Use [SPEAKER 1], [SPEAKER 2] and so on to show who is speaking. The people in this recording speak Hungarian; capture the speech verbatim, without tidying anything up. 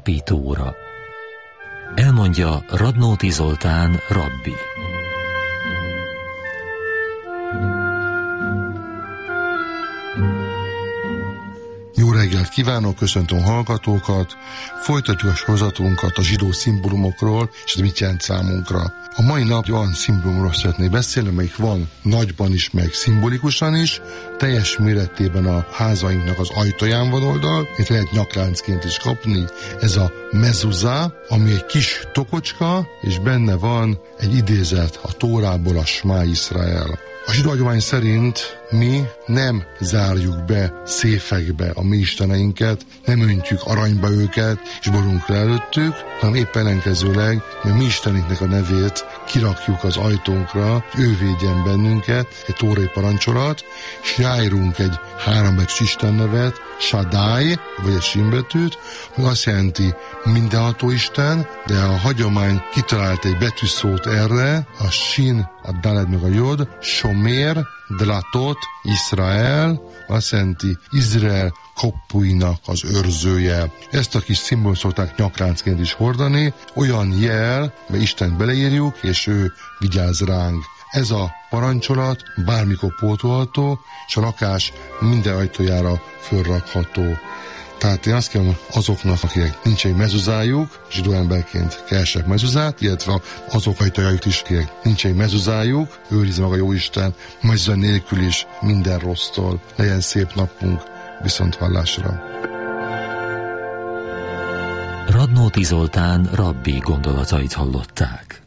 [SPEAKER 1] napi tóra. Elmondja Radnóti Zoltán rabbi.
[SPEAKER 2] Jó reggelt kívánok, köszöntöm hallgatókat. Folytatjuk a sorozatunkat a zsidó szimbólumokról, és ez mit jelent számunkra. A mai nap olyan szimbólumról szeretnék beszélni, amelyik van nagyban is, meg szimbolikusan is, teljes méretében a házainknak az ajtaján van oldal, itt lehet nyakláncként is kapni. Ez a mezuzá, ami egy kis tokocska, és benne van egy idézet a Tórából, a Smá Iszrael. A zsidó hagyomány szerint mi nem zárjuk be széfekbe a mi isteneinket, nem öntjük aranyba őket, és borulunk le előttük, hanem éppen ellenkezőleg, mert mi istenünknek a nevét kirakjuk az ajtónkra, ő védjen bennünket, egy tórai parancsolat, és ráírunk egy hárombetűs Isten nevet, Shaddai, vagy egy sínbetűt, ami azt jelenti mindenható Isten, de a hagyomány kitalált egy betűszót erre, a sin, a daled meg a jod, Shomer, Dlatot, Izrael, azt jelenti Izrael kapuinak az őrzője. Ezt a kis szimbólumot szokták nyakláncként is hordani, olyan jel, mert Istent beleírjuk, és ő vigyáz ránk. Ez a parancsolat bármikor pótolható, és a lakás minden ajtójára fölrakható. Tehát én azt kérem azoknak, akik nincs egy mezuzájuk, zsidó emberként keresek mezuzát, illetve azok ajtajaik is, akik nincs egy mezuzájuk, őrizze meg a Jóisten, mezuzá nélkül is minden rossztól. Legyen szép napunk, viszont hallásra.
[SPEAKER 1] Radnóti Zoltán rabbi gondolatait hallották.